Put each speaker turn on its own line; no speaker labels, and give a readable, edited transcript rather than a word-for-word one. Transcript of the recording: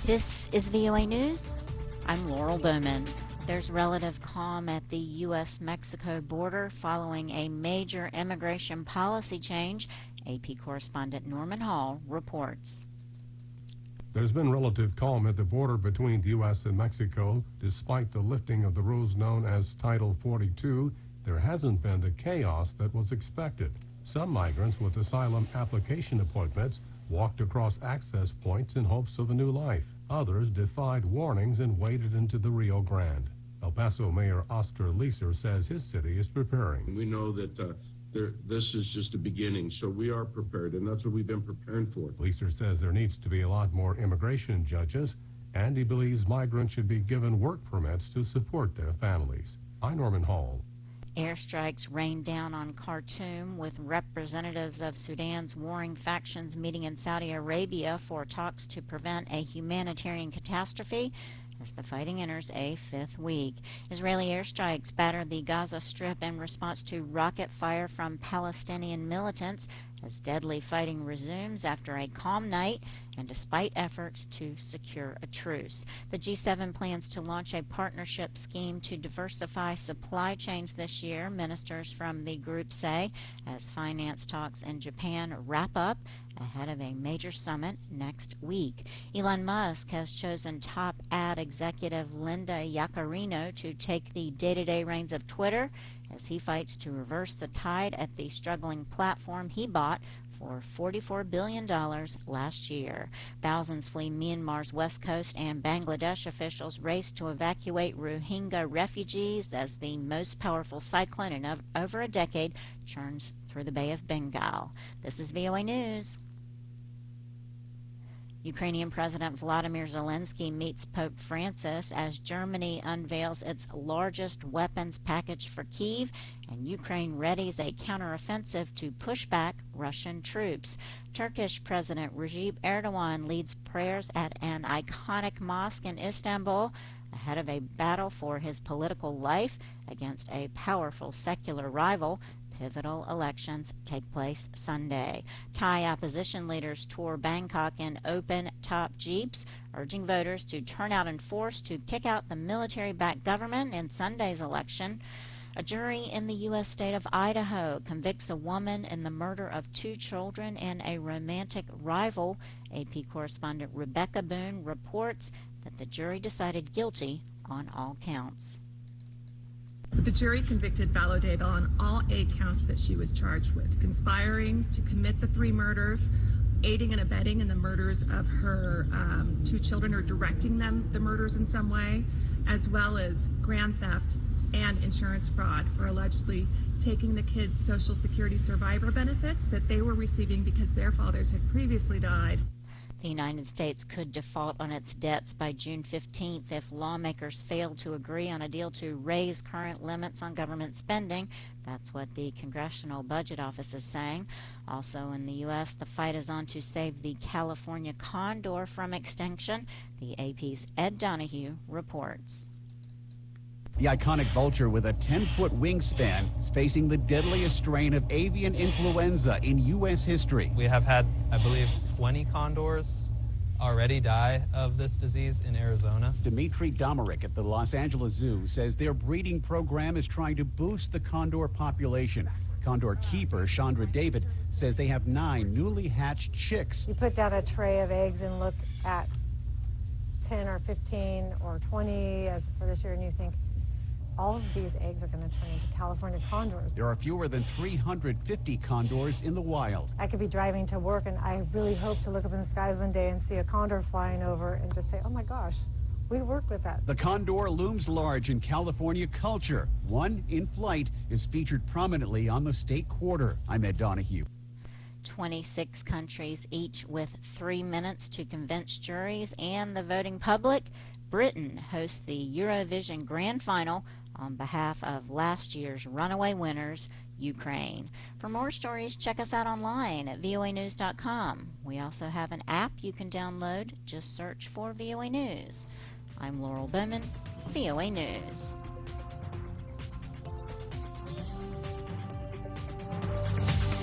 This is VOA News. I'm Laurel Bowman. There's relative calm at the U.S.-Mexico border following a major immigration policy change. AP correspondent Norman Hall reports.
There's been relative calm at the border between the U.S. and Mexico. Despite the lifting of the rules known as Title 42, there hasn't been the chaos that was expected. Some migrants with asylum application appointments walked across access points in hopes of a new life. Others defied warnings and waded into the Rio Grande. El Paso Mayor Oscar Leeser says his city is preparing.
We know that this is just the beginning, so we are prepared, and that's what we've been preparing for.
Leeser says there needs to be a lot more immigration judges, and he believes migrants should be given work permits to support their families. I'm Norman Hall.
Airstrikes rained down on Khartoum, with representatives of Sudan's warring factions meeting in Saudi Arabia for talks to prevent a humanitarian catastrophe as the fighting enters a fifth week. Israeli airstrikes battered the Gaza Strip in response to rocket fire from Palestinian militants as deadly fighting resumes after a calm night and despite efforts to secure a truce. The G7 plans to launch a partnership scheme to diversify supply chains this year, ministers from the group say, as finance talks in Japan wrap up ahead of a major summit next week. Elon Musk has chosen top ad executive Linda Yaccarino to take the day-to-day reins of Twitter as he fights to reverse the tide at the struggling platform he bought for $44 billion last year. Thousands flee Myanmar's west coast, and Bangladesh officials race to evacuate Rohingya refugees as the most powerful cyclone in over a decade churns through the Bay of Bengal. This is VOA News. Ukrainian President Volodymyr Zelensky meets Pope Francis as Germany unveils its largest weapons package for Kyiv, and Ukraine readies a counteroffensive to push back Russian troops. Turkish President Recep Erdogan leads prayers at an iconic mosque in Istanbul ahead of a battle for his political life against a powerful secular rival. Pivotal elections take place Sunday. Thai opposition leaders tour Bangkok in open-top jeeps, urging voters to turn out in force to kick out the military-backed government in Sunday's election. A jury in the U.S. state of Idaho convicts a woman in the murder of 2 children and a romantic rival. AP correspondent Rebecca Boone reports that the jury decided guilty on all counts.
The jury convicted Valodeva on all 8 counts that she was charged with: conspiring to commit the 3 murders, aiding and abetting in the murders of her 2 children or directing them the murders in some way, as well as grand theft and insurance fraud for allegedly taking the kids' Social Security survivor benefits that they were receiving because their fathers had previously died.
The United States could default on its debts by June 15th if lawmakers fail to agree on a deal to raise current limits on government spending. That's what the Congressional Budget Office is saying. Also in the U.S., the fight is on to save the California condor from extinction. The AP's Ed Donahue reports.
The iconic vulture with a 10-foot wingspan is facing the deadliest strain of avian influenza in U.S. history.
We have had, I believe, 20 condors already die of this disease in Arizona.
Dmitry Domerick at the Los Angeles Zoo says their breeding program is trying to boost the condor population. Condor keeper Chandra David says they have 9 newly hatched chicks.
You put down a tray of eggs and look at 10 or 15 or 20 as for this year, and you think, all of these eggs are going to turn into California condors.
There are fewer than 350 condors in the wild.
I could be driving to work, and I really hope to look up in the skies one day and see a condor flying over and just say, oh my gosh, we worked with that.
The condor looms large in California culture. One in flight is featured prominently on the state quarter. I'm Ed Donahue.
26 countries, each with 3 minutes to convince juries and the voting public. Britain hosts the Eurovision Grand Final on behalf of last year's runaway winners, Ukraine. For more stories, check us out online at voanews.com. We also have an app you can download. Just search for VOA News. I'm Laurel Bowman, VOA News.